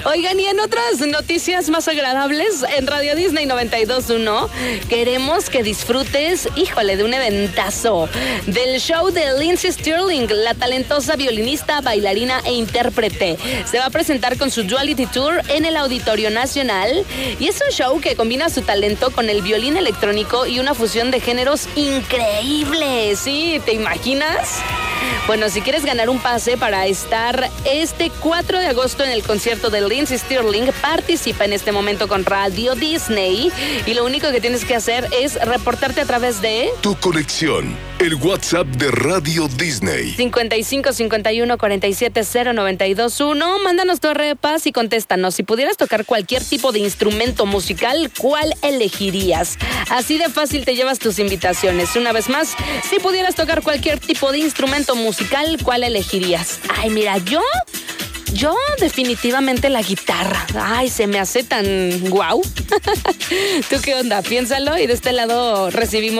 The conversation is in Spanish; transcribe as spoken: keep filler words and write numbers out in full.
Oigan, y en otras noticias más agradables, en Radio Disney noventa y dos punto uno, queremos que disfrutes, híjole, de un eventazo, del show de Lindsey Stirling, la talentosa violinista, bailarina e intérprete. Se va a presentar con su Duality Tour en el Auditorio Nacional, y es un show que combina su talento con el violín electrónico y una fusión de géneros increíble. ¿Sí? ¿Te imaginas? Bueno, si quieres ganar un pase para estar este cuatro de agosto en el concierto de Lindsey Stirling, participa en este momento con Radio Disney, y lo único que tienes que hacer es reportarte a través de Tu conexión, el WhatsApp de Radio Disney. cincuenta y cinco cincuenta y uno cuarenta y siete cero noventa y dos uno. Mándanos tu R de Paz y contéstanos. Si pudieras tocar cualquier tipo de instrumento musical, ¿cuál elegirías? Así de fácil te llevas tus invitaciones. Una vez más, si pudieras tocar cualquier tipo de instrumento musical, ¿cuál elegirías? Ay, mira, yo... Yo definitivamente la guitarra. Ay, se me hace tan guau. ¿Tú qué onda? Piénsalo, y de este lado recibimos